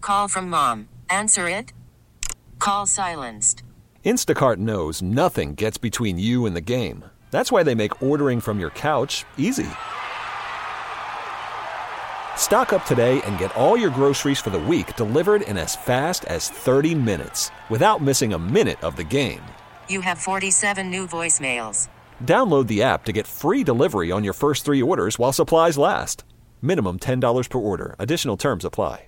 Call from mom. Answer it. Call silenced. Instacart knows nothing gets between you and the game. That's why they make ordering from your couch easy. Stock up today and get all your groceries for the week delivered in as fast as 30 minutes without missing a minute of the game. You have 47 new voicemails. Download the app to get free delivery on your first 3 orders while supplies last. Minimum $10 per order. Additional terms apply.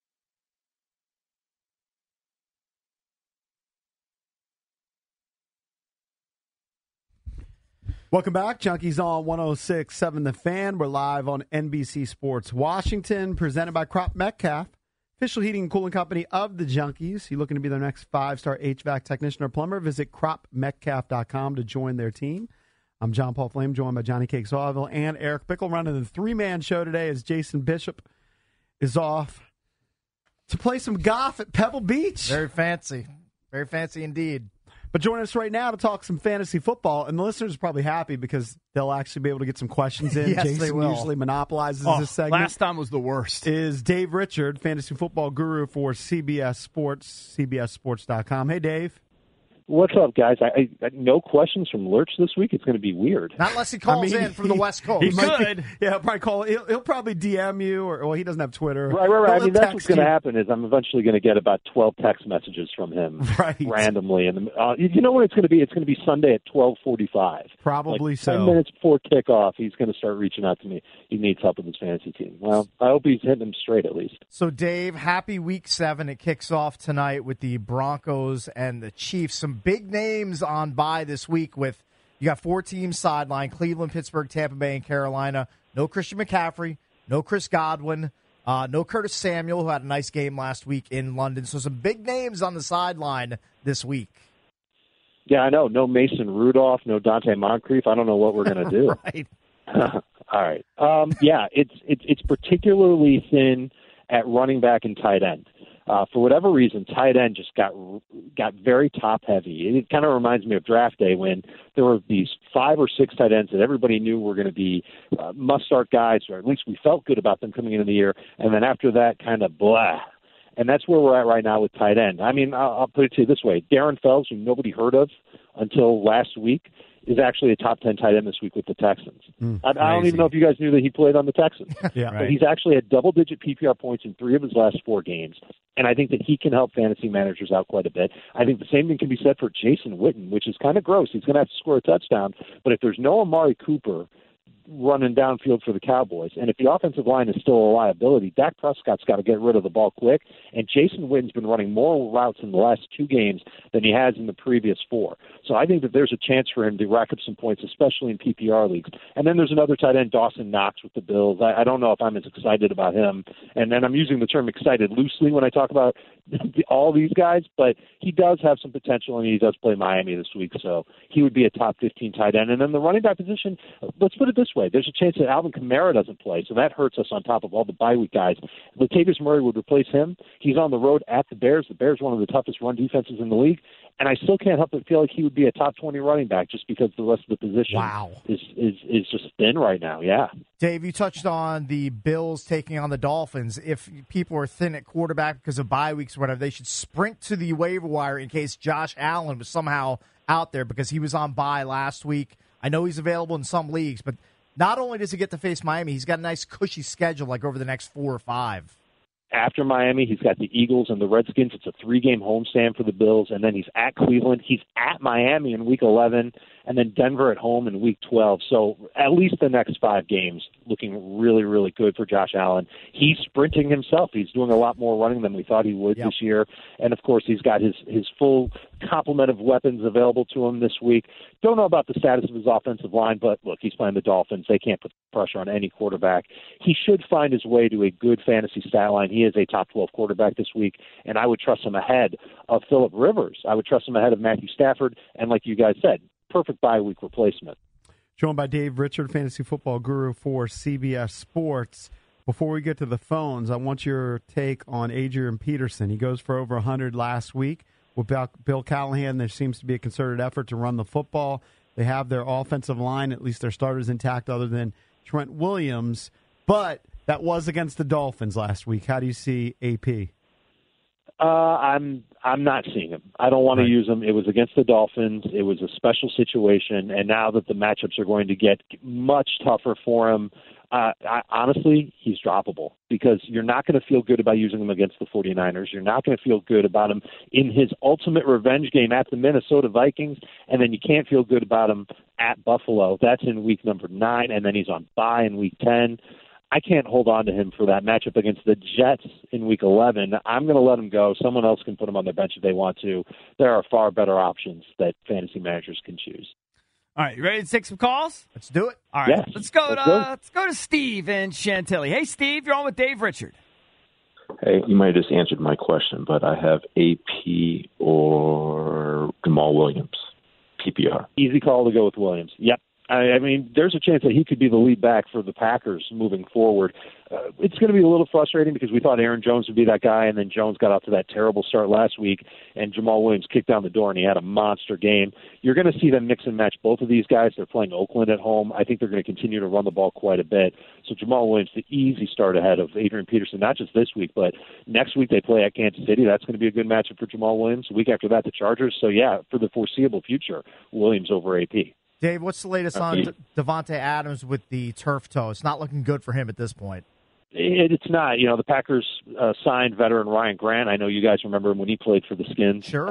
Welcome back. Junkies on 106.7 The Fan. We're live on NBC Sports Washington, presented by Crop Metcalf, official heating and cooling company of the Junkies. You looking to be their next 5-star HVAC technician or plumber? Visit cropmetcalf.com to join their team. I'm John Paul Flame, joined by Johnny Cake Sawville and Eric Bickle, running the 3-man show today as Jason Bishop is off to play some golf at Pebble Beach. Very fancy indeed. But join us right now to talk some fantasy football, and the listeners are probably happy because they'll actually be able to get some questions in. Yes, Jason they will. usually monopolizes this segment. Last time was the worst. Is Dave Richard, fantasy football guru for CBS Sports, CBSSports.com. Hey, Dave. What's up, guys? I no questions from Lurch this week. It's going to be weird. Not unless he calls in from the West Coast. He could. Yeah, he'll probably call. He'll probably DM you, or he doesn't have Twitter. Right. I mean, that's what's going to happen is I'm eventually going to get about 12 text messages from him randomly. And you know what it's going to be? It's going to be Sunday at 12:45. Probably like so. 10 minutes before kickoff, he's going to start reaching out to me. He needs help with his fantasy team. Well, I hope he's hitting them straight at least. So, Dave, happy Week 7. It kicks off tonight with the Broncos and the Chiefs. Some big names on bye this week with you got 4 teams sidelined: Cleveland, Pittsburgh, Tampa Bay, and Carolina. No Christian McCaffrey, no Chris Godwin, no Curtis Samuel, who had a nice game last week in London. So some big names on the sideline this week. Yeah, I know. No Mason Rudolph, no Dante Moncrief. I don't know what we're going to do. Right. All right. Yeah, it's particularly thin at running back and tight end. For whatever reason, tight end just got very top heavy. It kind of reminds me of draft day when there were these 5 or 6 tight ends that everybody knew were going to be must start guys, or at least we felt good about them coming into the year. And then after that, kind of blah. And that's where we're at right now with tight end. I mean, I'll put it to you this way: Darren Fells, who nobody heard of until last week, is actually a top 10 tight end this week with the Texans. I don't even know if you guys knew that he played on the Texans. Yeah, but he's actually had double-digit PPR points in 3 of his last 4 games, and I think that he can help fantasy managers out quite a bit. I think the same thing can be said for Jason Witten, which is kind of gross. He's going to have to score a touchdown, but if there's no Amari Cooper running downfield for the Cowboys, and if the offensive line is still a liability, Dak Prescott's got to get rid of the ball quick, and Jason Witten's been running more routes in the last 2 games than he has in the previous 4. So I think that there's a chance for him to rack up some points, especially in PPR leagues. And then there's another tight end, Dawson Knox with the Bills. I don't know if I'm as excited about him, and I'm using the term excited loosely when I talk about all these guys, but he does have some potential, and he does play Miami this week, so he would be a top 15 tight end. And then the running back position, let's put it this way: there's a chance that Alvin Kamara doesn't play, so that hurts us on top of all the bye week guys. Latavius Murray would replace him. He's on the road at the Bears. The Bears are one of the toughest run defenses in the league, and I still can't help but feel like he would be a top 20 running back just because the rest of the position is just thin right now. Yeah. Dave, you touched on the Bills taking on the Dolphins. If people are thin at quarterback because of bye weeks or whatever, they should sprint to the waiver wire in case Josh Allen was somehow out there because he was on bye last week. I know he's available in some leagues, but not only does he get to face Miami, he's got a nice cushy schedule like over the next 4 or 5. After Miami, he's got the Eagles and the Redskins. It's a 3-game homestand for the Bills, and then he's at Cleveland. He's at Miami in Week 11, and then Denver at home in Week 12. So at least the next 5 games looking really, really good for Josh Allen. He's sprinting himself. He's doing a lot more running than we thought he would this year. And, of course, he's got his full complement of weapons available to him this week. Don't know about the status of his offensive line, but, look, he's playing the Dolphins. They can't put pressure on any quarterback. He should find his way to a good fantasy stat line. He is a top 12 quarterback this week, and I would trust him ahead of Phillip Rivers. I would trust him ahead of Matthew Stafford, and like you guys said, perfect bye week replacement. Joined by Dave Richard, fantasy football guru for CBS Sports. Before we get to the phones, I want your take on Adrian Peterson. He goes for over 100 last week. With Bill Callahan, there seems to be a concerted effort to run the football. They have their offensive line, at least their starters intact, other than Trent Williams. But that was against the Dolphins last week. How do you see AP? I'm not seeing him. I don't want to use him. It was against the Dolphins. It was a special situation, and now that the matchups are going to get much tougher for him, honestly, he's droppable because you're not going to feel good about using him against the 49ers. You're not going to feel good about him in his ultimate revenge game at the Minnesota Vikings, and then you can't feel good about him at Buffalo. That's in week number 9, and then he's on bye in week 10. I can't hold on to him for that matchup against the Jets in week 11. I'm going to let him go. Someone else can put him on their bench if they want to. There are far better options that fantasy managers can choose. All right, you ready to take some calls? Let's do it. All right, yes, let's go to Steve in Chantilly. Hey, Steve, you're on with Dave Richard. Hey, you might have just answered my question, but I have AP or Jamal Williams, PPR. Easy call to go with Williams. Yep. I mean, there's a chance that he could be the lead back for the Packers moving forward. It's going to be a little frustrating because we thought Aaron Jones would be that guy, and then Jones got out to that terrible start last week, and Jamal Williams kicked down the door, and he had a monster game. You're going to see them mix and match both of these guys. They're playing Oakland at home. I think they're going to continue to run the ball quite a bit. So Jamal Williams, the easy start ahead of Adrian Peterson, not just this week, but next week they play at Kansas City. That's going to be a good matchup for Jamal Williams. The week after that, the Chargers. So, yeah, for the foreseeable future, Williams over AP. Dave, what's the latest on Devontae Adams with the turf toe? It's not looking good for him at this point. It's not. You know, the Packers signed veteran Ryan Grant. I know you guys remember him when he played for the Skins. Sure.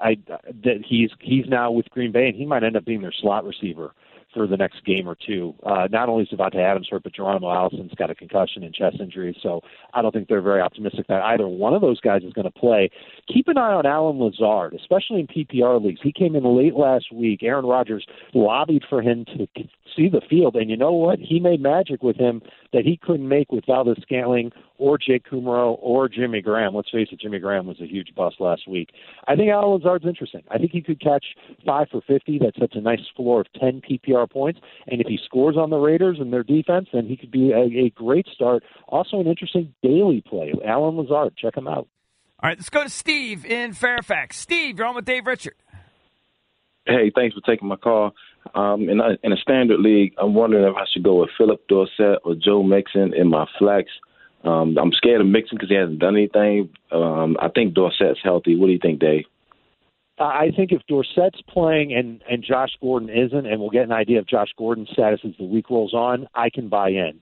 He's now with Green Bay, and he might end up being their slot receiver for the next game or two. Not only is Devontae Adams hurt, but Geronimo Allison's got a concussion and chest injury, so I don't think they're very optimistic that either one of those guys is going to play. Keep an eye on Allen Lazard, especially in PPR leagues. He came in late last week. Aaron Rodgers lobbied for him to see the field, and you know what? He made magic with him that he couldn't make with Valdez-Scantling or Jake Kumaro or Jimmy Graham. Let's face it, Jimmy Graham was a huge bust last week. I think Allen Lazard's interesting. I think he could catch 5 for 50. That sets a nice floor of 10 PPR points. And if he scores on the Raiders and their defense, then he could be a great start. Also an interesting daily play. Allen Lazard, check him out. All right, let's go to Steve in Fairfax. Steve, you're on with Dave Richard. Hey, thanks for taking my call. In a standard league, I'm wondering if I should go with Philip Dorsett or Joe Mixon in my flex. I'm scared of Mixon because he hasn't done anything. I think Dorsett's healthy. What do you think, Dave? I think if Dorsett's playing and Josh Gordon isn't, and we'll get an idea of Josh Gordon's status as the week rolls on, I can buy in.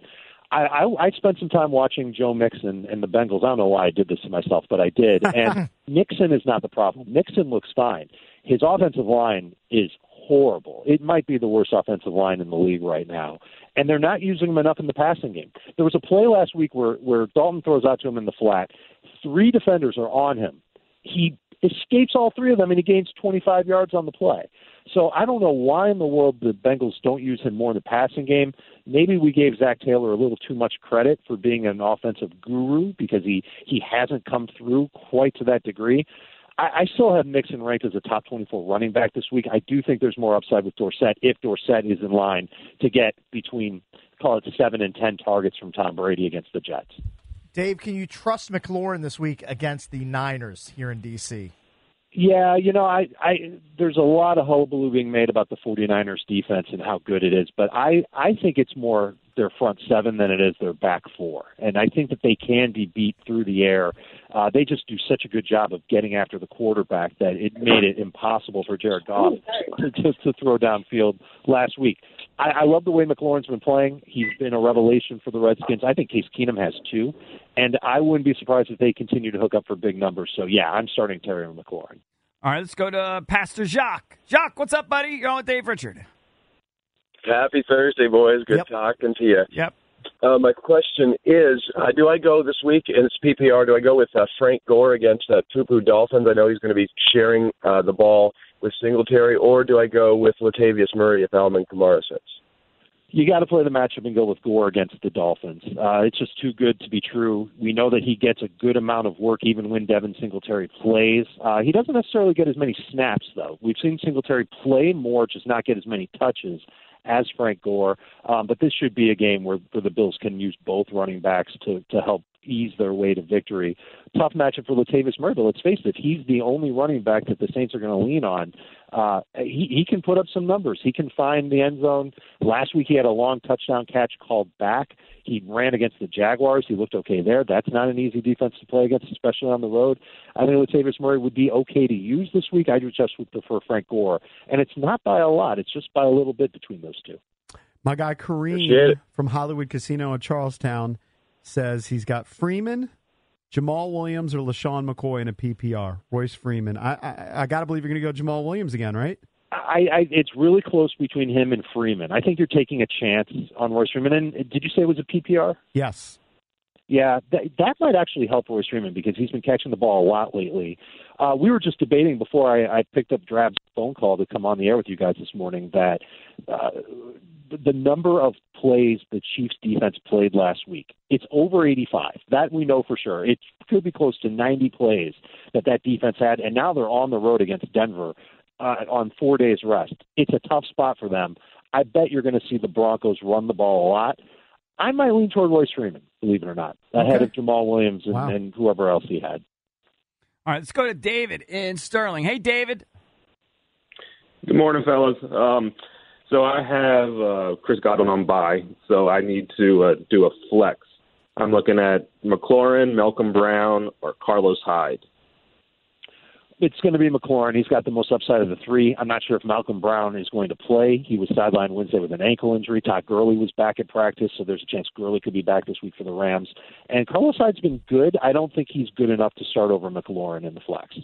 I spent some time watching Joe Mixon and the Bengals. I don't know why I did this to myself, but I did. And Mixon is not the problem. Mixon looks fine. His offensive line is horrible. It might be the worst offensive line in the league right now. And they're not using him enough in the passing game. There was a play last week where Dalton throws out to him in the flat. 3 defenders are on him. He escapes all 3 of them, and he gains 25 yards on the play. So I don't know why in the world the Bengals don't use him more in the passing game. Maybe we gave Zach Taylor a little too much credit for being an offensive guru because he hasn't come through quite to that degree. I still have Mixon ranked as a top 24 running back this week. I do think there's more upside with Dorsett if Dorsett is in line to get between, call it 7 and 10 targets from Tom Brady against the Jets. Dave, can you trust McLaurin this week against the Niners here in D.C.? Yeah, you know, I there's a lot of hullabaloo being made about the 49ers defense and how good it is, but I think it's more their front 7 than it is their back 4. And I think that they can be beat through the air. They just do such a good job of getting after the quarterback that it made it impossible for Jared Goff to throw downfield last week. I love the way McLaurin's been playing. He's been a revelation for the Redskins. I think Case Keenum has too. And I wouldn't be surprised if they continue to hook up for big numbers. So, yeah, I'm starting Terry McLaurin. All right, let's go to Pastor Jacques. Jacques, what's up, buddy? You're on with Dave Richard. Happy Thursday, boys. Good talking to you. Yep. My question is, do I go this week in PPR, do I go with Frank Gore against Tupu Dolphins? I know he's going to be sharing the ball with Singletary, or do I go with Latavius Murray if Alvin Kamara sits? You got to play the matchup and go with Gore against the Dolphins. It's just too good to be true. We know that he gets a good amount of work even when Devin Singletary plays. He doesn't necessarily get as many snaps, though. We've seen Singletary play more, just not get as many touches as Frank Gore. But this should be a game where the Bills can use both running backs to help ease their way to victory. Tough matchup for Latavius Murray, but let's face it, he's the only running back that the Saints are going to lean on. He can put up some numbers. He can find the end zone. Last week he had a long touchdown catch called back. He ran against the Jaguars. He looked okay there. That's not an easy defense to play against, especially on the road. I think Latavius Murray would be okay to use this week. I just would prefer Frank Gore. And it's not by a lot. It's just by a little bit between those two. My guy Kareem from Hollywood Casino in Charlestown says he's got Freeman, Jamal Williams, or LaShawn McCoy in a PPR. Royce Freeman. I got to believe you're going to go Jamal Williams again, right? It's really close between him and Freeman. I think you're taking a chance on Royce Freeman. And did you say it was a PPR? Yes. Yeah, that might actually help Royce Freeman because he's been catching the ball a lot lately. We were just debating before I picked up Drab's phone call to come on the air with you guys this morning that the number of plays the Chiefs defense played last week, it's over 85. That we know for sure. It could be close to 90 plays that defense had, and now they're on the road against Denver on 4 days rest. It's a tough spot for them. I bet you're going to see the Broncos run the ball a lot. I might lean toward Royce Freeman, believe it or not, ahead of Jamal Williams and whoever else he had. All right, let's go to David in Sterling. Hey, David. Good morning, fellas. So I have Chris Godwin on bye, so I need to do a flex. I'm looking at McLaurin, Malcolm Brown, or Carlos Hyde. It's going to be McLaurin. He's got the most upside of the three. I'm not sure if Malcolm Brown is going to play. He was sidelined Wednesday with an ankle injury. Todd Gurley was back at practice, so there's a chance Gurley could be back this week for the Rams. And Carlos Hyde's been good. I don't think he's good enough to start over McLaurin in the flex.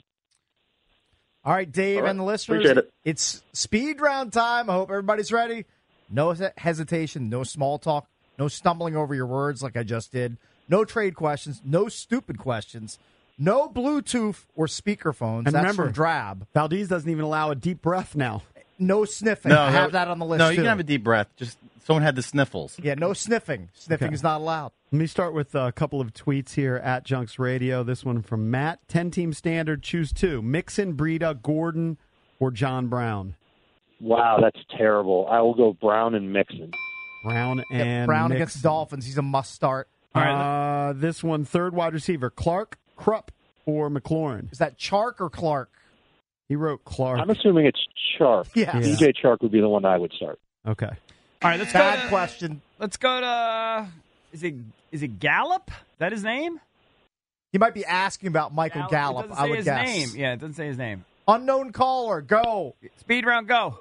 All right, Dave and the listeners, it's speed round time. I hope everybody's ready. No hesitation, no small talk, no stumbling over your words like I just did. No trade questions, no stupid questions. No Bluetooth or speakerphones. And that's remember, from Drab. Valdez doesn't even allow a deep breath now. No sniffing. I have that on the list, No, you too. can have a deep breath. Just someone had the sniffles. Yeah, no sniffing. Sniffing is not allowed. Let me start with a couple of tweets here at Junks Radio. This one from Matt. 10-team standard, choose two. Mixon, Breida, Gordon, or John Brown? Wow, that's terrible. I will go Brown and Mixon. Brown and Brown Mixon. against Dolphins. He's a must start. All right. This one, third wide receiver, Clark, Krupp, or McLaurin? Is that Chark or Clark? He wrote Clark. I'm assuming it's Chark. Yeah. DJ Chark would be the one I would start. Okay. All right, let's Bad go to, question. Let's go to is it Gallup? Is that his name? He might be asking about Michael Gallup, It doesn't say I would his guess. name. Yeah, it doesn't say his name. Unknown caller, go. Speed round, go.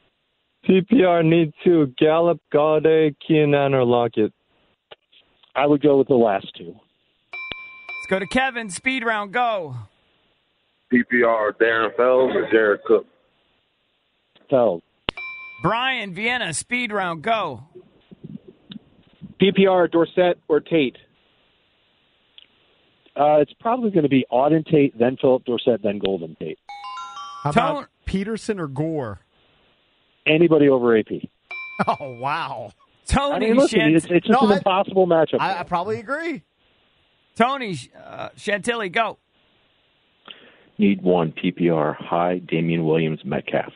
PPR need two. Gallup, Galladay, Keenan, or Lockett. I would go with the last two. Let's go to Kevin. Speed round, go. PPR, Darren Fells or Jared Cook? Fells. Brian, Vienna. Speed round, go. PPR, Dorsett or Tate? It's probably going to be Auden Tate, then Philip Dorsett, then Golden Tate. How about Peterson or Gore? Anybody over AP. Oh, wow. Tony, I mean, listen, it's just an impossible matchup. I probably agree. Tony, Chantilly, go. Need one. PPR, Hyde, Damian Williams, Metcalf.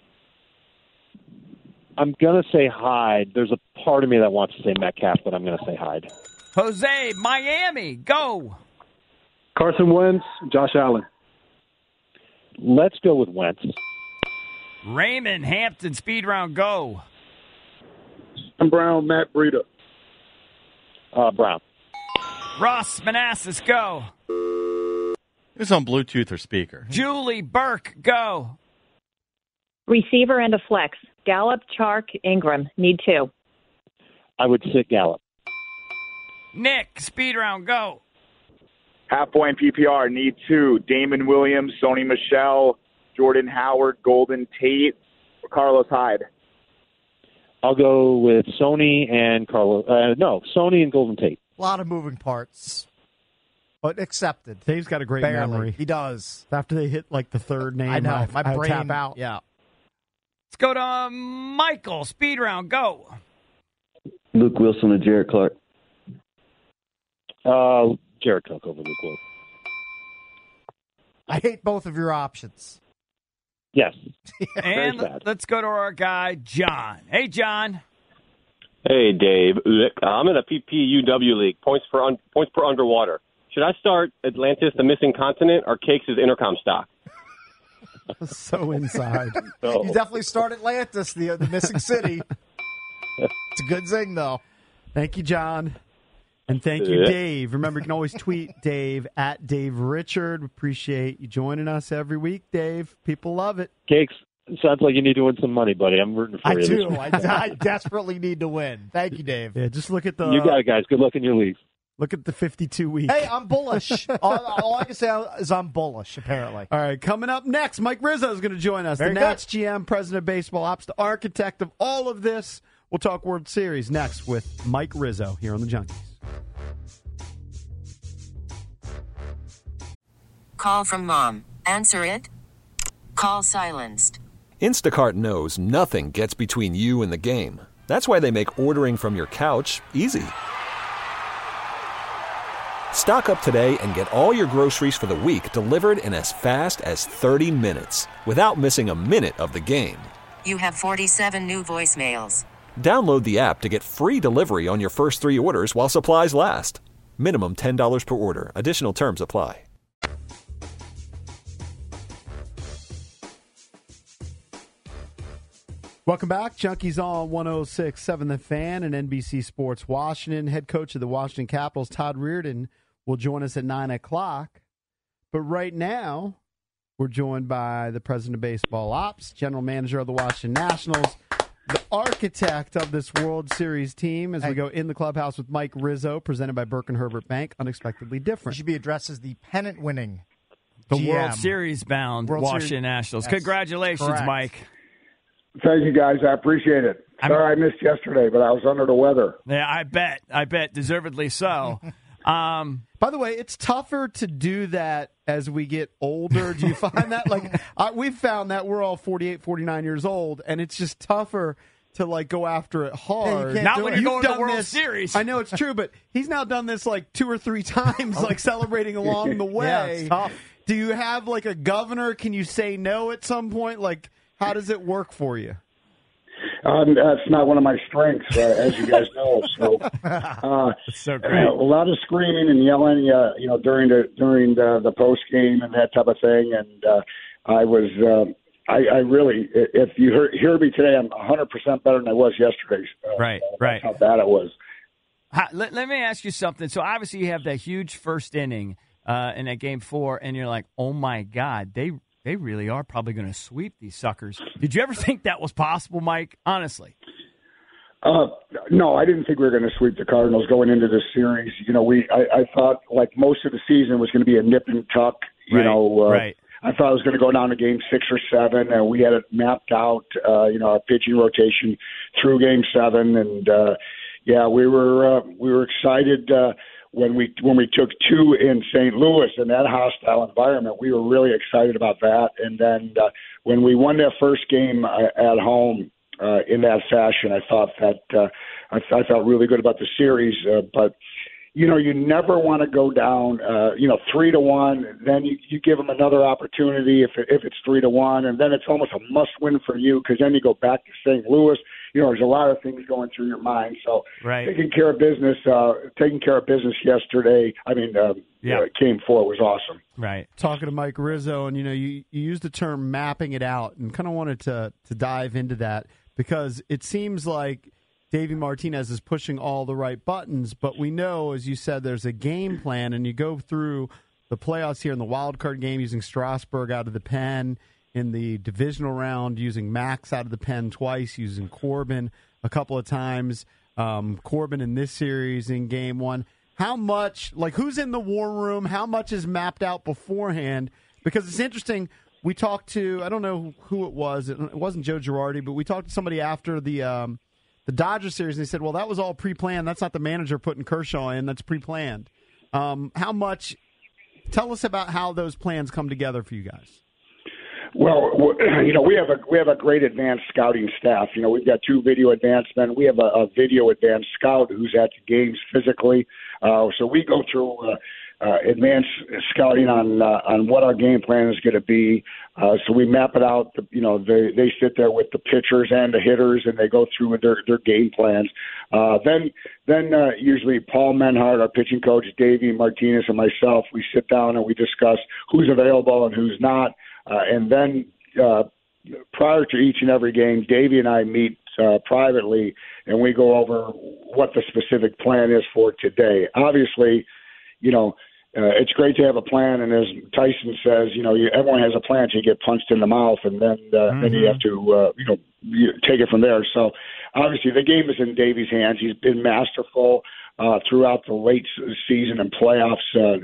I'm going to say Hyde. There's a part of me that wants to say Metcalf, but I'm going to say Hyde. Jose, Miami, go. Carson Wentz, Josh Allen. Let's go with Wentz. Raymond, Hampton, speed round, go. Brown, Matt Breida. Brown. Ross, Manassas, go. It's on Bluetooth or speaker. Julie, Burke, go. Receiver and a flex. Gallup, Chark, Ingram. Need two. I would sit Gallup. Nick, speed round, go. Half point PPR, need two. Damon Williams, Sony Michel, Jordan Howard, Golden Tate, or Carlos Hyde. I'll go with Sony and Sony and Golden Tate. A lot of moving parts, but accepted. Dave's got a great Barely. memory. He does. After they hit like the third name, I know. My brain. tap out. Yeah. Let's go to Michael, speed round, go. Luke Wilson or Jared Clark? Jared Cook over Luke Wilson. I hate both of your options. Yes. And let's go to our guy, John. Hey, John. Hey, Dave. I'm in a PPUW league, points per underwater. Should I start Atlantis, the missing continent, or Cakes' intercom stock? So inside. You definitely start Atlantis, the missing city. It's a good zing, though. Thank you, John. And thank you, Dave. Remember, you can always tweet Dave at Dave Richard. Appreciate you joining us every week, Dave. People love it. Cakes, sounds like you need to win some money, buddy. I'm rooting for you. I do. I desperately need to win. Thank you, Dave. Yeah, just look at the... You got it, guys. Good luck in your leagues. Look at the 52 week. Hey, I'm bullish. all I can say is I'm bullish, apparently. All right, coming up next, Mike Rizzo is going to join us. Very the Nats GM, president of baseball ops, the architect of all of this. We'll talk World Series next with Mike Rizzo here on the Junkies. Call from mom. Answer it. Call silenced. Instacart knows nothing gets between you and the game. That's why they make ordering from your couch easy. Stock up today and get all your groceries for the week delivered in as fast as 30 minutes without missing a minute of the game. You have 47 new voicemails. Download the app to get free delivery on your first 3 orders while supplies last. Minimum $10 per order. Additional terms apply. Welcome back. Junkies on 106.7 The Fan and NBC Sports Washington. Head coach of the Washington Capitals, Todd Reardon, will join us at 9 o'clock. But right now, we're joined by the president of baseball ops, general manager of the Washington Nationals, the architect of this World Series team as we go in the clubhouse with Mike Rizzo, presented by Burke and Herbert Bank, unexpectedly different. He should be addressed as the pennant-winning The GM. World Series bound Washington Nationals. Yes, Congratulations, correct. Mike. Thank you, guys. I appreciate it. Sorry I missed yesterday, but I was under the weather. Yeah, I bet. Deservedly so. By the way, it's tougher to do that as we get older. Do you find that? We've found that we're all 48, 49 years old, and it's just tougher to, go after it hard. Yeah, not when you're going to the World this, Series. I know it's true, but he's now done this, 2 or 3 times, celebrating along the way. Yeah, it's tough. Do you have, a governor? Can you say no at some point? How does it work for you? That's not one of my strengths, as you guys know. So, That's so great. A lot of screaming and yelling, during the post game and that type of thing. And I was, I really, if you hear me today, I'm 100% better than I was yesterday. Right. That's how bad it was. Let me ask you something. So obviously you have that huge first inning in that Game 4, and you're like, oh my God, they really are probably going to sweep these suckers. Did you ever think that was possible, Mike? Honestly. No, I didn't think we were going to sweep the Cardinals going into this series. I thought most of the season was going to be a nip and tuck. Right. I thought it was going to go down to Game 6 or 7, and we had it mapped out. Our pitching rotation through Game 7, and we were excited. When we took 2 in St. Louis in that hostile environment, we were really excited about that. And then when we won that first game at home in that fashion, I thought that I felt really good about the series. But you never want to go down 3-1. Then you give them another opportunity if it's 3-1, and then it's almost a must-win for you because then you go back to St. Louis. There's a lot of things going through your mind. So taking care of business yesterday. Game 4 was awesome. Right. Talking to Mike Rizzo, and you used the term mapping it out, and kind of wanted to dive into that because it seems like Davey Martinez is pushing all the right buttons, but we know, as you said, there's a game plan, and you go through the playoffs here in the wild card game using Strasburg out of the pen, in the divisional round using Max out of the pen twice, using Corbin a couple of times, Corbin in this series in Game 1. How much, who's in the war room? How much is mapped out beforehand? Because it's interesting. We talked to, I don't know who it was. It wasn't Joe Girardi, but we talked to somebody after the Dodgers series, and they said, well, that was all pre-planned. That's not the manager putting Kershaw in. That's pre-planned. How much? Tell us about how those plans come together for you guys. Well, we have a great advanced scouting staff. We've got 2 video advanced men. We have a video advanced scout who's at the games physically. So we go through advanced scouting on what our game plan is going to be. So we map it out. They sit there with the pitchers and the hitters, and they go through with their game plans. Then usually Paul Menhart, our pitching coach, Davey Martinez, and myself, we sit down and we discuss who's available and who's not. And then prior to each and every game, Davey and I meet privately, and we go over what the specific plan is for today. Obviously, it's great to have a plan, and as Tyson says, everyone has a plan until you get punched in the mouth, and then you have to you take it from there. So obviously the game is in Davey's hands. He's been masterful throughout the late season and playoffs,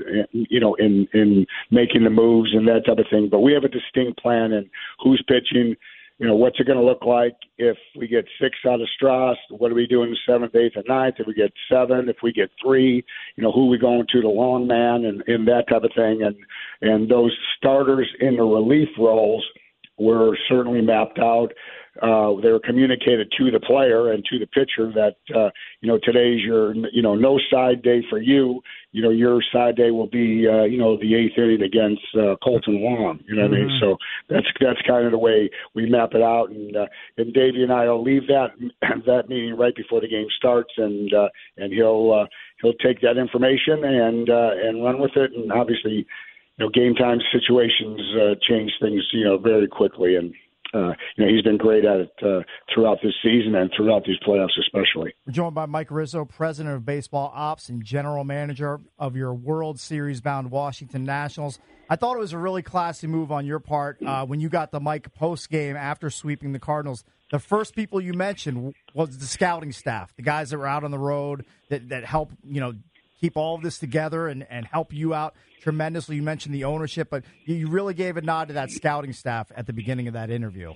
in making the moves and that type of thing. But we have a distinct plan and who's pitching. What's it going to look like if we get 6 out of Strauss? What do we do in the 7th, 8th, and 9th? If we get 7, if we get 3, who are we going to, the long man, and that type of thing. And those starters in the relief roles were certainly mapped out. They were communicated to the player and to the pitcher that, today's your, no side day for you. Your side day will be, the 8th inning against Colton Wong. You know what I mean? So that's kind of the way we map it out. And Davey and I will leave that meeting right before the game starts, and he'll take that information and run with it. And obviously, game time situations change things, very quickly. And he's been great at it throughout this season and throughout these playoffs especially. We're joined by Mike Rizzo, president of baseball ops and general manager of your World Series-bound Washington Nationals. I thought it was a really classy move on your part when you got the mic post-game after sweeping the Cardinals. The first people you mentioned was the scouting staff, the guys that were out on the road that help, keep all of this together and help you out tremendously. You mentioned the ownership, but you really gave a nod to that scouting staff at the beginning of that interview.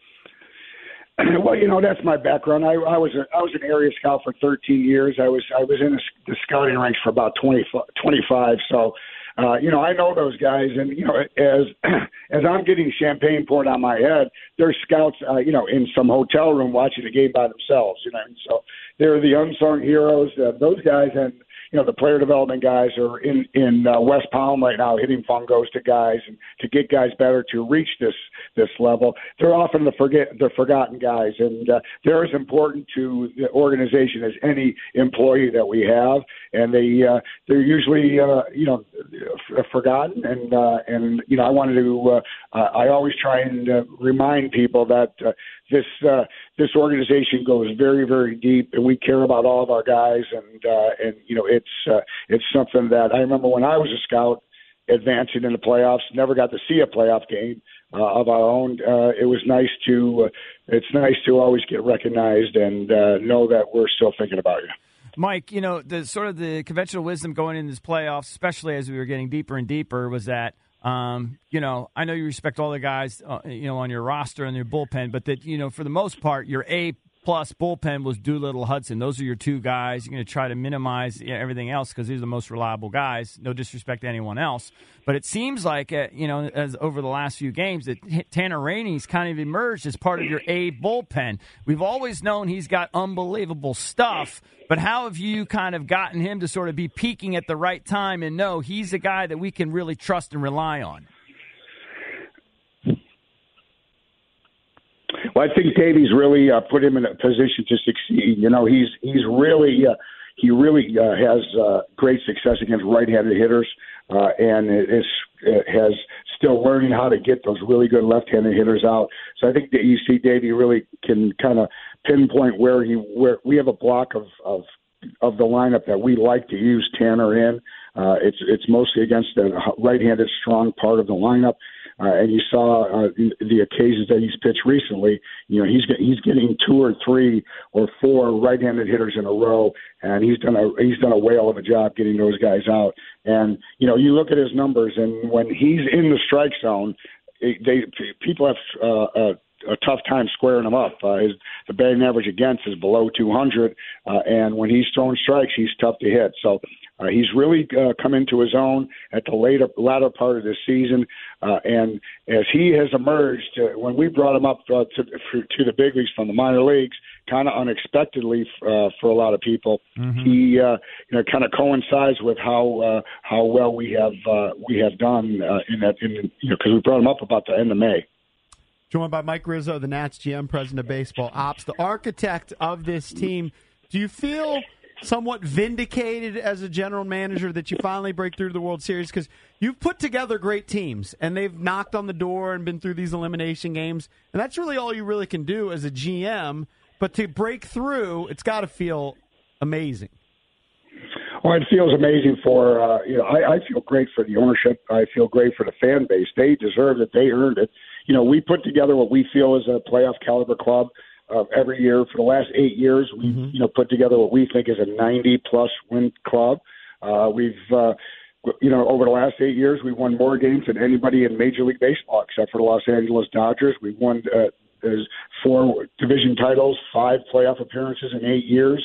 Well, that's my background. I was an area scout for 13 years. I was in the scouting ranks for about 25. So, I know those guys, and as I'm getting champagne poured on my head, there's scouts, in some hotel room watching the game by themselves. And so they're the unsung heroes. Those guys and the player development guys are in West Palm right now hitting fungos to guys and to get guys better to reach this level. They're often the forgotten guys, and they're as important to the organization as any employee that we have. And they're usually forgotten. And I wanted to I always try and remind people that this organization goes very, very deep, and we care about all of our guys. And it's something that I remember when I was a scout advancing in the playoffs, never got to see a playoff game of our own. It's nice to always get recognized and know that we're still thinking about you. Mike, the sort of the conventional wisdom going into this playoffs, especially as we were getting deeper and deeper, was that, I know you respect all the guys, on your roster and your bullpen, but that, for the most part, your A-plus bullpen was Doolittle, Hudson. Those are your two guys. You're going to try to minimize everything else because these are the most reliable guys. No disrespect to anyone else. But it seems like, as over the last few games, that Tanner Rainey's kind of emerged as part of your A bullpen. We've always known he's got unbelievable stuff, but how have you kind of gotten him to sort of be peaking at the right time and know he's a guy that we can really trust and rely on? Well, I think Davey's really put him in a position to succeed. He's really has great success against right-handed hitters, and has still learning how to get those really good left-handed hitters out. So I think that you see Davey really can kind of pinpoint where we have a block of the lineup that we like to use Tanner in. It's mostly against the right-handed strong part of the lineup. And you saw the occasions that he's pitched recently. He's getting 2 or 3 or 4 right-handed hitters in a row, and he's done a whale of a job getting those guys out. And you look at his numbers, and when he's in the strike zone, people have a tough time squaring him up. The batting average against is below 200, and when he's throwing strikes, he's tough to hit. So He's really come into his own at the latter part of this season, and as he has emerged, when we brought him up to the big leagues from the minor leagues, kind of unexpectedly for a lot of people, he kind of coincides with how well we have done because we brought him up about the end of May. Joined by Mike Rizzo, the Nats GM, president of baseball ops, the architect of this team. Do you feel somewhat vindicated as a general manager that you finally break through to the World Series? Because you've put together great teams, and they've knocked on the door and been through these elimination games, and that's really all you really can do as a GM. But to break through, it's got to feel amazing. Well, it feels amazing for, I feel great for the ownership. I feel great for the fan base. They deserve it. They earned it. We put together what we feel is a playoff caliber club every year. For the last 8 years, we put together what we think is a 90-plus win club. We've over the last 8 years, we've won more games than anybody in Major League Baseball, except for the Los Angeles Dodgers. We've won there's 4 division titles, 5 playoff appearances in 8 years,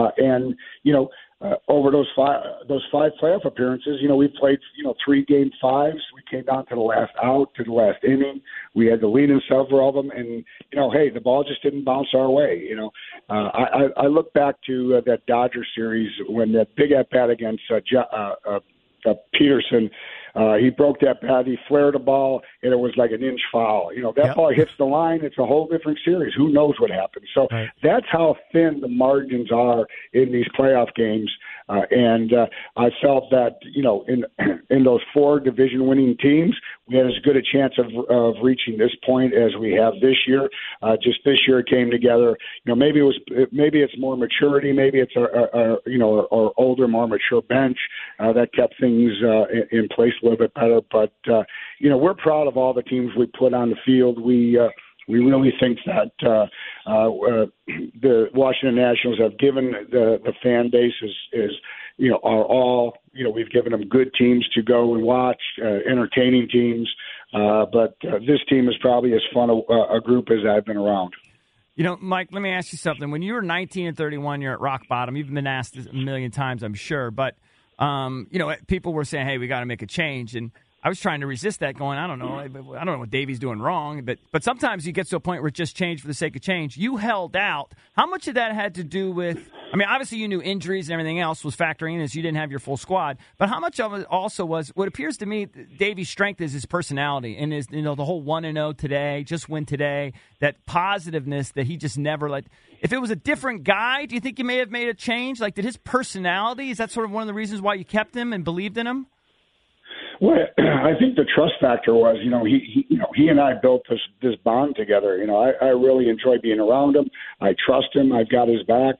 over those five playoff appearances, we played 3 game 5s. We came down to the last out, to the last inning. We had the lead in several of them, and hey, the ball just didn't bounce our way. I look back to that Dodger series when that big at bat against Peterson. He broke that bat. He flared the ball, and it was like an inch foul. That ball hits the line. It's a whole different series. Who knows what happens? So that's how thin the margins are in these playoff games. And I felt that, in those 4 division-winning teams, we had as good a chance of reaching this point as we have this year. Just this year it came together. Maybe it's more maturity. Maybe it's our older, more mature bench that kept things in place a little bit better. But we're proud of all the teams we put on the field. We really think that the Washington Nationals have given the fan base are all. We've given them good teams to go and watch, entertaining teams. But this team is probably as fun a group as I've been around. Mike, let me ask you something. When you were 19 and 31, you're at rock bottom. You've been asked this a million times, I'm sure. But, people were saying, hey, we got to make a change. And I was trying to resist that going, I don't know what Davey's doing wrong. But sometimes you get to a point where it's just change for the sake of change. You held out. How much of that had to do with, obviously you knew injuries and everything else was factoring in as you didn't have your full squad. But how much of it also was, what appears to me, Davey's strength is his personality and his, the whole 1-0 today, just win today, that positiveness that he just never let. If it was a different guy, do you think you may have made a change? Like, did his personality, is that sort of one of the reasons why you kept him and believed in him? Well, I think the trust factor was, he and I built this bond together. I really enjoy being around him. I trust him. I've got his back.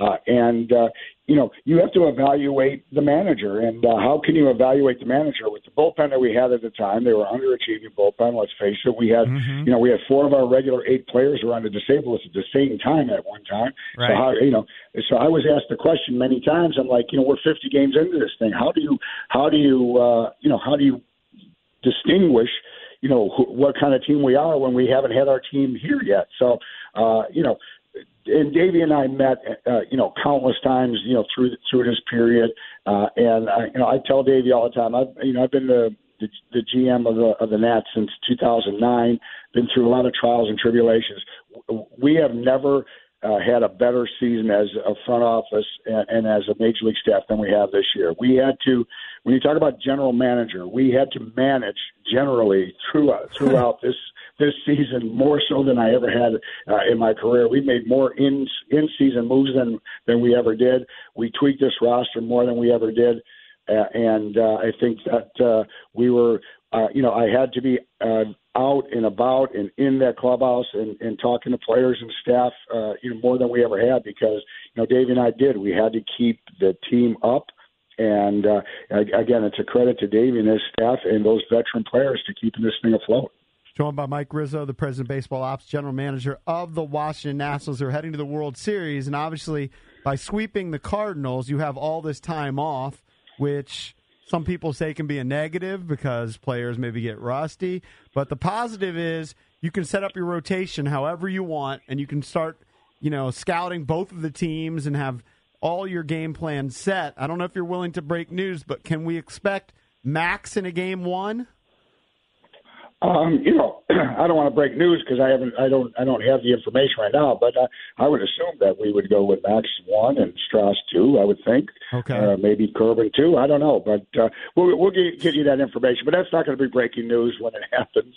You have to evaluate the manager. And how can you evaluate the manager? With the bullpen that we had at the time, they were underachieving bullpen, let's face it. We had, we had 4 of our regular 8 players who were on the disabled list at the same time at one time. Right. So I was asked the question many times. I'm like, we're 50 games into this thing. How do you distinguish, what kind of team we are when we haven't had our team here yet? So, and Davey and I met, countless times, through this period. And I tell Davey all the time, I've been the GM of the Nats since 2009, been through a lot of trials and tribulations. We have never had a better season as a front office and as a major league staff than we have this year. We had to, when you talk about general manager, we had to manage generally throughout this season more so than I ever had in my career. We made more in-season moves than we ever did. We tweaked this roster more than we ever did. And I think that we were, I had to be out and about and in that clubhouse and talking to players and staff, more than we ever had because, Dave and I did. We had to keep the team up. And, again, it's a credit to Dave and his staff and those veteran players to keeping this thing afloat. Joined by Mike Rizzo, the president of baseball ops, general manager of the Washington Nationals. They're heading to the World Series, and obviously by sweeping the Cardinals, you have all this time off, which some people say can be a negative because players maybe get rusty. But the positive is you can set up your rotation however you want, and you can start, scouting both of the teams and have all your game plans set. I don't know if you're willing to break news, but can we expect Max in a game one? I don't want to break news because I don't have the information right now. But I would assume that we would go with Max 1 and Strauss 2. I would think. Okay. Maybe Corbin 2. I don't know, but we'll get you that information. But that's not going to be breaking news when it happens.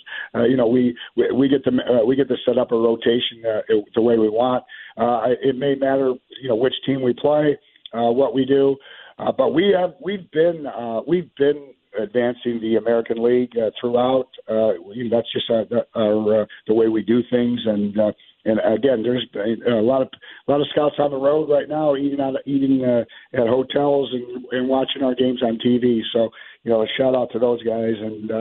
We get to set up a rotation the way we want. It may matter, which team we play, what we do, but we've been advancing the American League throughout. That's just the way we do things. And again, there's a lot of scouts on the road right now, eating at hotels and watching our games on TV. So a shout out to those guys, and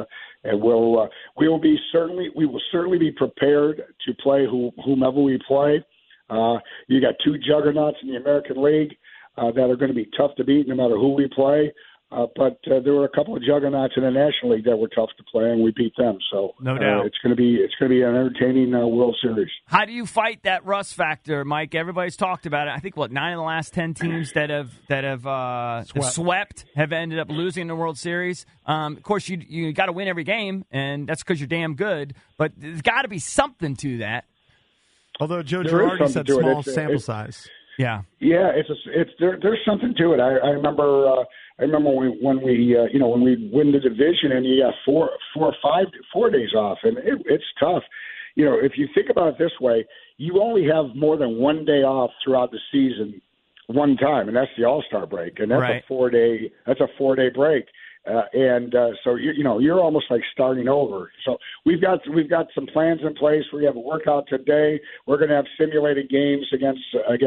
we will certainly be prepared to play whomever we play. You got two juggernauts in the American League that are going to be tough to beat no matter who we play. But there were a couple of juggernauts in the National League that were tough to play, and we beat them. So no doubt, it's going to be an entertaining World Series. How do you fight that rust factor, Mike? Everybody's talked about it. I think 9 of the last 10 teams that have swept have ended up losing the World Series. Of course, you got to win every game, and that's because you're damn good. But there's got to be something to that. Although Joe Girardi said small sample size. Yeah, there's something to it. I remember when we win the division and you got 4 days off, and it's tough. If you think about it this way, you only have more than 1 day off throughout the season, one time, and that's the All-Star break, and that's right. a 4-day break. So you're almost like starting over. So we've got some plans in place. We have a workout today. We're going to have simulated games against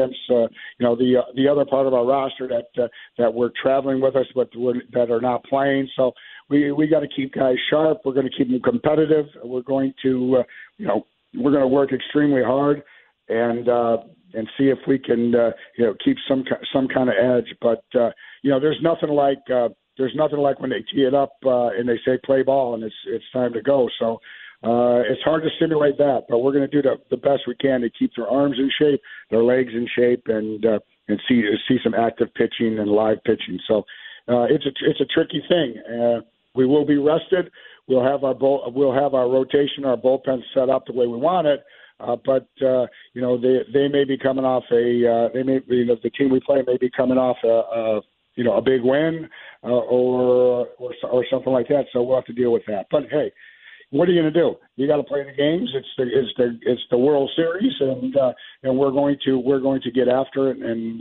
the other part of our roster that we're traveling with us, but that are not playing. So we got to keep guys sharp. We're going to keep them competitive. We're going to work extremely hard and see if we can keep some kind of edge. But there's nothing like when they tee it up and they say play ball and it's time to go. So it's hard to simulate that, but we're going to do the best we can to keep their arms in shape, their legs in shape, and see some active pitching and live pitching. So it's a tricky thing. We will be rested. We'll have our rotation, our bullpen set up the way we want it. But they may be coming off the team we play may be coming off a big win or something like that. So we'll have to deal with that. But hey, what are you going to do? You got to play the games. It's the World Series, and we're going to get after it and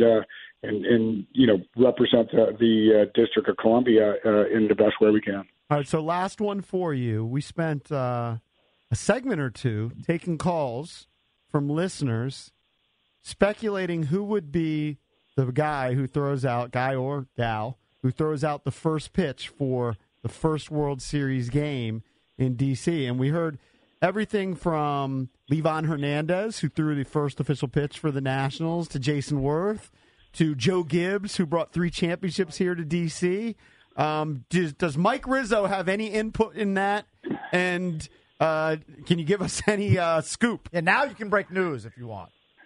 represent the District of Columbia in the best way we can. All right. So last one for you. We spent a segment or two taking calls from listeners speculating who would be the guy or gal who throws out the first pitch for the first World Series game in D.C. And we heard everything from Livan Hernandez, who threw the first official pitch for the Nationals, to Jason Worth, to Joe Gibbs, who brought 3 championships here to D.C. Does Mike Rizzo have any input in that? And can you give us any scoop? Yeah, now you can break news if you want.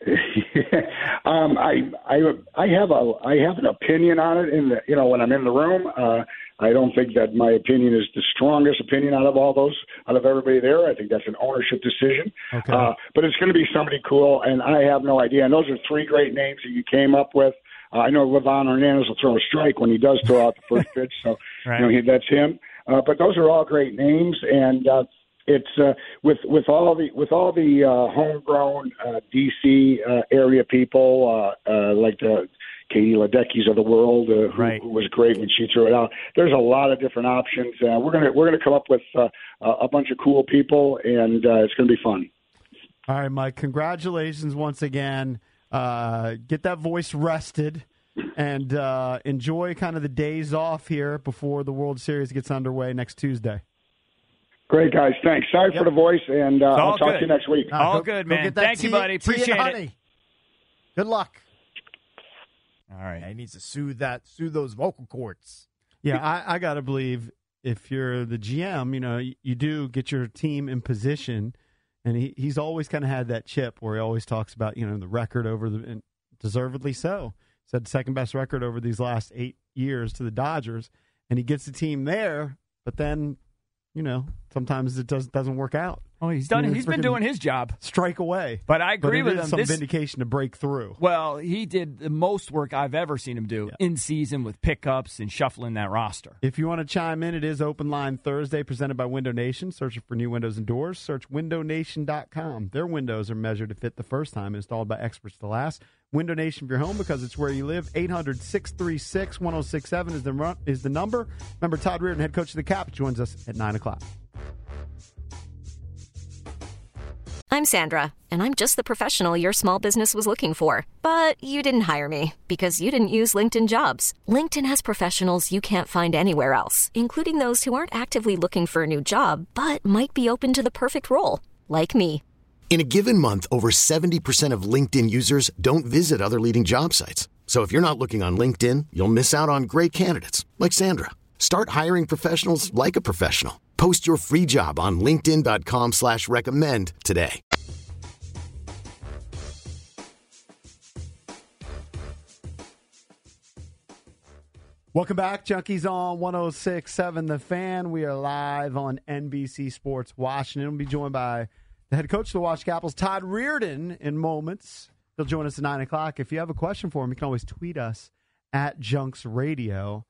I have an opinion on it when I'm in the room. I don't think that my opinion is the strongest opinion out of everybody there. I think that's an ownership decision. Okay. But it's going to be somebody cool, and I have no idea. And those are 3 great names that you came up with. I know Livan Hernandez will throw a strike when he does throw out the first pitch, so right. That's him. But those are all great names, and it's with all the homegrown DC area people like the Katie Ledeckis of the world, who was great when she threw it out. There's a lot of different options. We're gonna come up with a bunch of cool people, and it's gonna be fun. All right, Mike. Congratulations once again. Get that voice rested and enjoy kind of the days off here before the World Series gets underway next Tuesday. Great, guys. Thanks. Sorry for the voice, and I'll talk to you next week. All good, man. Thank you, buddy. Appreciate it. Good luck. All right. Yeah, he needs to soothe those vocal cords. Yeah, I got to believe if you're the GM, you do get your team in position, and he's always kind of had that chip where he always talks about, the record over and deservedly so. Said second best record over these last 8 years to the Dodgers, and he gets the team there, but then, sometimes it doesn't work out. Oh, he's done. He's been doing his job. Strike away. But I agree with him. Some vindication to break through. Well, he did the most work I've ever seen him do in season with pickups and shuffling that roster. If you want to chime in, it is Open Line Thursday presented by Window Nation. Searching for new windows and doors, search windownation.com. Their windows are measured to fit the first time, installed by experts to last. Window Nation for your home because it's where you live. 800-636-1067 is the number. Remember, Todd Reardon, head coach of the Caps, joins us at 9 o'clock. I'm Sandra, and I'm just the professional your small business was looking for. But you didn't hire me because you didn't use LinkedIn Jobs. LinkedIn has professionals you can't find anywhere else, including those who aren't actively looking for a new job, but might be open to the perfect role, like me. In a given month, over 70% of LinkedIn users don't visit other leading job sites. So if you're not looking on LinkedIn, you'll miss out on great candidates like Sandra. Start hiring professionals like a professional. Post your free job on linkedin.com/recommend today. Welcome back, Junkies on 106.7 The Fan. We are live on NBC Sports Washington. We'll be joined by the head coach of the Washington Capitals, Todd Reardon, in moments. He'll join us at 9 o'clock. If you have a question for him, you can always tweet us at Junks Radio.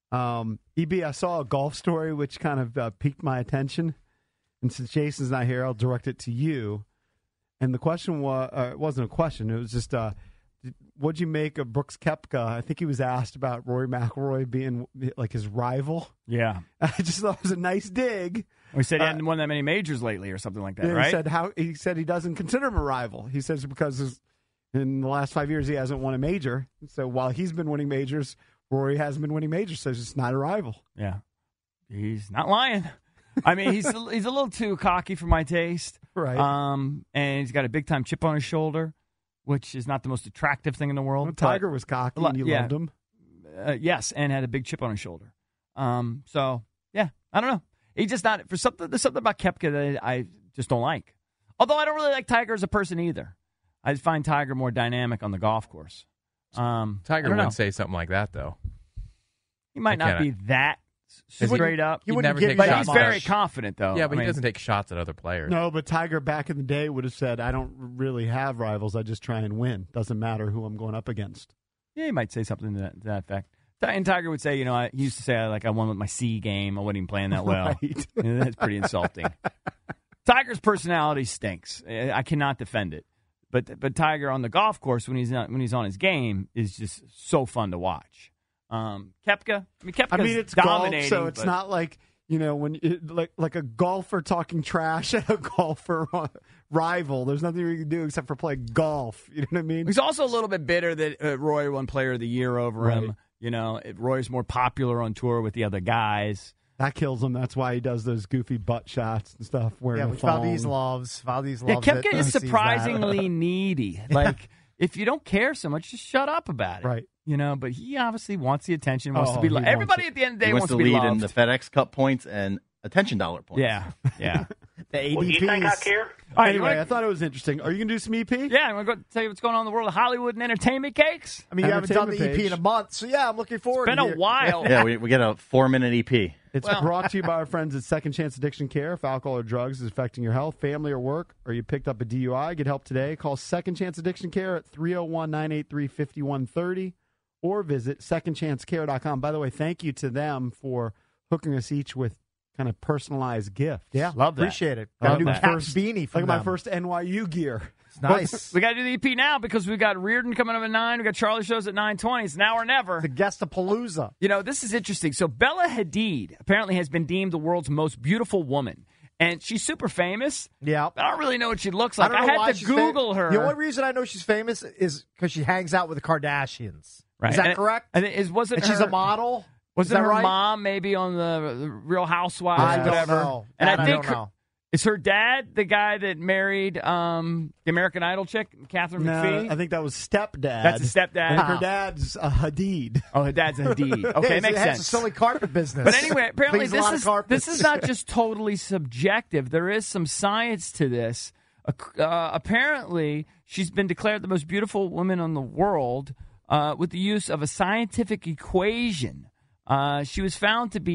EB, I saw a golf story which kind of piqued my attention. And since Jason's not here, I'll direct it to you. And the question was, it wasn't a question, it was just, what'd you make of Brooks Koepka? I think he was asked about Rory McIlroy being like his rival. Yeah. I just thought it was a nice dig. He said he hadn't won that many majors lately or something like that, right? He said he doesn't consider him a rival. He says because in the last 5 years he hasn't won a major. So while he's been winning majors, Rory hasn't been winning majors, so he's just not a rival. Yeah. He's not lying. I mean, he's a little too cocky for my taste. Right. And he's got a big-time chip on his shoulder, which is not the most attractive thing in the world. Well, Tiger was cocky and you loved him. Yes, and had a big chip on his shoulder. So, yeah, I don't know. He's just not, there's something about Koepka that I just don't like. Although I don't really like Tiger as a person either. I find Tiger more dynamic on the golf course. Tiger wouldn't say something like that, though. He might not be that straight up. He never take but shots. He's very confident, though. Yeah, but he doesn't take shots at other players. No, but Tiger back in the day would have said, I don't really have rivals. I just try and win. Doesn't matter who I'm going up against. Yeah, he might say something to that effect. And Tiger would say, he used to say, I won with my C game. I wasn't even playing that well. Right. That's pretty insulting. Tiger's personality stinks. I cannot defend it. But Tiger on the golf course when he's on his game is just so fun to watch. Koepka's it's dominating, golf, so it's not like when like a golfer talking trash at a golfer rival. There's nothing you can do except for play golf. You know what I mean? He's also a little bit bitter that Roy won Player of the Year over him. Roy's more popular on tour with the other guys. That kills him. That's why he does those goofy butt shots and stuff. Which Valdez loves. Koepka is surprisingly needy. Like, if you don't care so much, just shut up about it. Right. But he obviously wants the attention, wants to be loved. Everybody at the end of the day wants to be lead loved. in the FedEx Cup points and attention dollar points. Yeah. The ADPs. Well, do you think I care? All right, anyway, I thought it was interesting. Are you going to do some EP? Yeah, I'm going to tell you what's going on in the world of Hollywood and entertainment cakes. I mean, you haven't done the EP in a month, so yeah, I'm looking forward to it. It's been a while. Yeah, we get a 4-minute EP. It's brought to you by our friends at Second Chance Addiction Care. If alcohol or drugs is affecting your health, family, or work, or you picked up a DUI, get help today. Call Second Chance Addiction Care at 301-983-5130 or visit secondchancecare.com. By the way, thank you to them for hooking us each with kind of personalized gift. Yeah, love that. Appreciate it. Got a new Caps beanie from my first NYU gear. It's nice. We got to do the EP now because we got Reardon coming up at 9. We got Charlie shows at 9:20. It's now or never. The Guestapalooza. This is interesting. So Bella Hadid apparently has been deemed the world's most beautiful woman. And she's super famous. Yeah. I don't really know what she looks like. I had to Google her. The only reason I know she's famous is because she hangs out with the Kardashians. Right. Is that correct? She's a model? Wasn't her right? mom maybe on the Real Housewives I or whatever? don't know. And I don't think know. Is her dad the guy that married the American Idol chick, Catherine McPhee? I think that was stepdad. That's a stepdad. I think her dad's a Hadid. Oh, her dad's a Hadid. Okay, it makes has sense. a silly carpet business. But anyway, apparently this is not just totally subjective. There is some science to this. Apparently, she's been declared the most beautiful woman in the world with the use of a scientific equation. She was found to be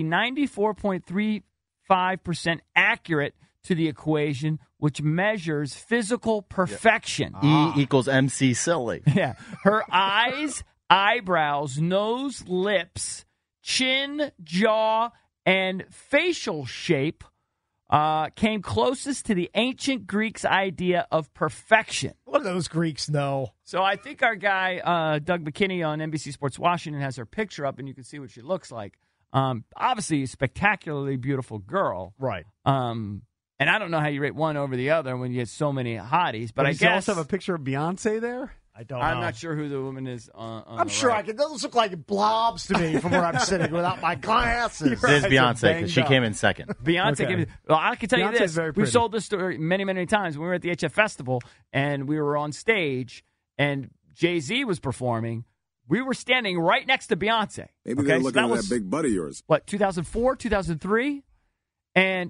94.35% accurate to the equation, which measures physical perfection. E equals MC silly. Yeah. Her eyes, eyebrows, nose, lips, chin, jaw, and facial shape came closest to the ancient Greeks' idea of perfection. What do those Greeks know? So I think our guy, Doug McKinney on NBC Sports Washington, has her picture up, and you can see what she looks like. Obviously, a spectacularly beautiful girl. Right. And I don't know how you rate one over the other when you get so many hotties, but I Does he guess... also have a picture of Beyonce there? I'm not sure who the woman is I'm sure I can. Those look like blobs to me from where I'm sitting without my glasses. It is Beyonce because she came in second. Beyonce came in. Well, I can tell you Beyonce's this. very We've pretty. sold this story many, many times. When we were at the HF Festival and we were on stage and Jay-Z was performing, we were standing right next to Beyonce. Maybe they're looking at that big butt of yours. What, 2004, 2003? And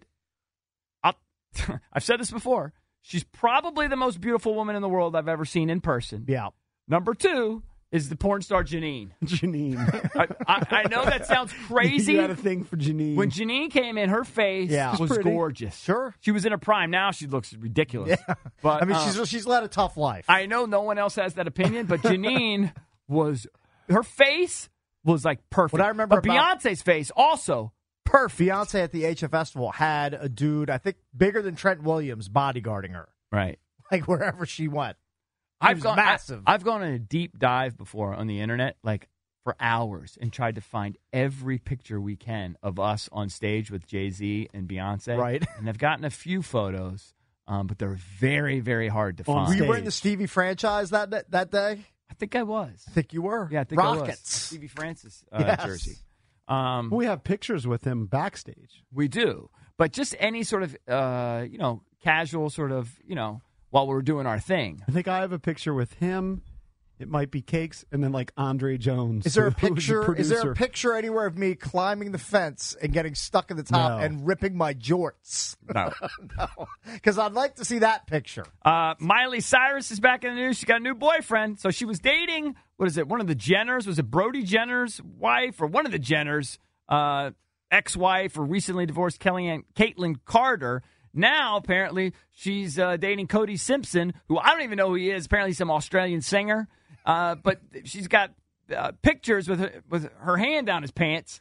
I've said this before. She's probably the most beautiful woman in the world I've ever seen in person. Yeah. Number 2 is the porn star Janine. Janine. I know that sounds crazy. You had a thing for Janine. When Janine came in, her face was pretty. gorgeous. Sure. She was in her prime. Now she looks ridiculous. Yeah. But I mean, she's led a tough life. I know no one else has that opinion, but Janine her face was like perfect. What I remember but about Beyonce's face also perfect. Beyonce at the HF Festival had a dude, I think, bigger than Trent Williams bodyguarding her. Right. Like wherever she went. I've gone massive. I've gone on a deep dive before on the internet, like for hours, and tried to find every picture we can of us on stage with Jay-Z and Beyonce. Right. And I've gotten a few photos, but they're very, very hard to find. Were you wearing the Stevie franchise that day? I think I was. I think you were. Yeah, I think Rockets. I was. Stevie Francis Yes. jersey. We have pictures with him backstage. We do. But just any sort of, casual sort of, while we're doing our thing. I think I have a picture with him. It might be Cakes, and then like Andre Jones. Is there a who's the picture? Is there a producer. picture anywhere of me climbing the fence and getting stuck in the top No. and ripping my jorts? No. No. Because I'd like to see that picture. Miley Cyrus is back in the news. She got a new boyfriend. So she was dating, what is it, one of the Jenners? Was it Brody Jenner's wife or one of the Jenners' ex-wife or recently divorced Caitlyn Carter? Now, apparently, she's dating Cody Simpson, who I don't even know who he is. Apparently, some Australian singer. But she's got pictures with her hand down his pants.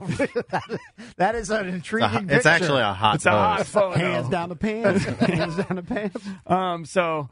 That is an intriguing picture. It's actually a hot It's a hot photo. Hands down the pants. Hands down the pants. So,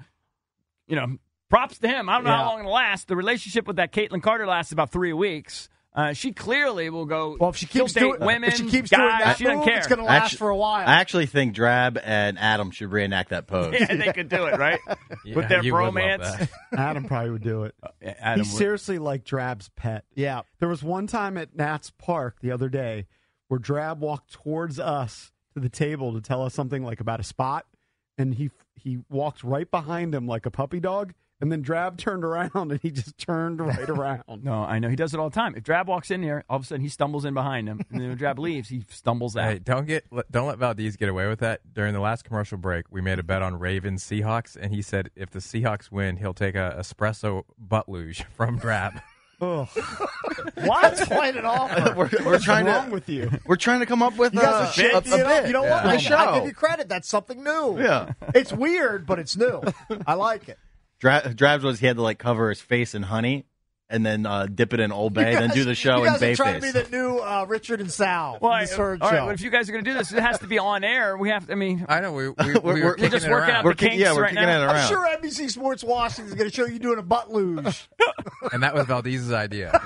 props to him. I don't know how long it'll last. The relationship with that Caitlyn Carter lasts about 3 weeks. She clearly will go. Well, if she keeps she'll date doing, women, if she keeps guys, doing that she doesn't move, care. it's going to last for a while. I actually think Drab and Adam should reenact that pose. Yeah, they could do it, right? With their you would love bromance. that. Adam probably would do it. Adam He's would. seriously like Drab's pet. Yeah. There was one time at Nats Park the other day where Drab walked towards us to the table to tell us something like about a spot, and he walked right behind him like a puppy dog, and then Drab turned around and he just turned right around. No, I know. He does it all the time. If Drab walks in here, all of a sudden he stumbles in behind him, and then when Drab leaves, he stumbles out. Hey, don't let Valdez get away with that. During the last commercial break, we made a bet on Ravens Seahawks, and he said if the Seahawks win, he'll take a espresso butt luge from Drab. Oh, What? Explain it all. We're trying wrong to with you? We're trying to come up with You guys are shaping it up. bit. You know what? Yeah. I give you credit. That's something new. Yeah. It's weird, but it's new. I like it. Drab's was he had to like cover his face in honey and then dip it in Old Bay, then do the show in You guys are trying Bayface. to be the new Richard and Sal. Well, from the Surge all right, show. but if you guys are going to do this, it has to be on air. We have. I mean, I know we We're were kicking just it working around. out We're the kinks we're right kicking now. it around. I'm sure NBC Sports Washington is going to show you doing a butt luge. And that was Valdez's idea.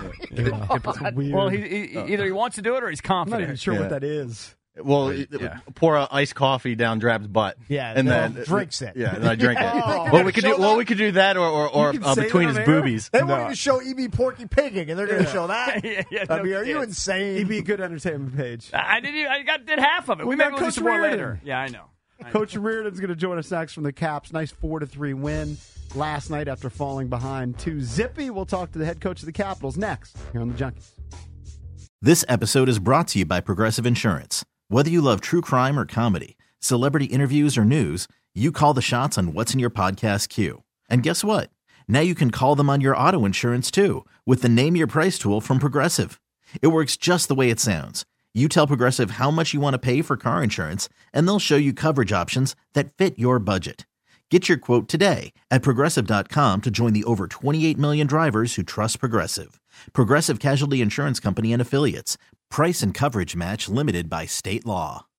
It's weird. well, either he wants to do it or he's I'm not confident. even sure Yeah. what that is. Well, Yeah. pour iced coffee down Drab's butt. Yeah, and then then drinks it. Yeah, and I drink it. Oh. Well, we could do. Show Well, that? we could do that, or You can say between that his on air? boobies. They want you to show EB Porky pigging, and they're going to show that. Yeah, I no mean, are you kidding. insane? He'd be a good entertainment page. I did half of it. We Maybe got we'll do Coach some more Reardon. later. Yeah, I know. Coach Reardon's going to join us next from the Caps. Nice 4-3 win last night after falling behind to Zippy. We'll talk to the head coach of the Capitals next here on the Junkies. This episode is brought to you by Progressive Insurance. Whether you love true crime or comedy, celebrity interviews or news, you call the shots on what's in your podcast queue. And guess what? Now you can call them on your auto insurance too with the Name Your Price tool from Progressive. It works just the way it sounds. You tell Progressive how much you want to pay for car insurance, and they'll show you coverage options that fit your budget. Get your quote today at Progressive.com to join the over 28 million drivers who trust Progressive. Progressive Casualty Insurance Company and Affiliates. Price and coverage match limited by state law.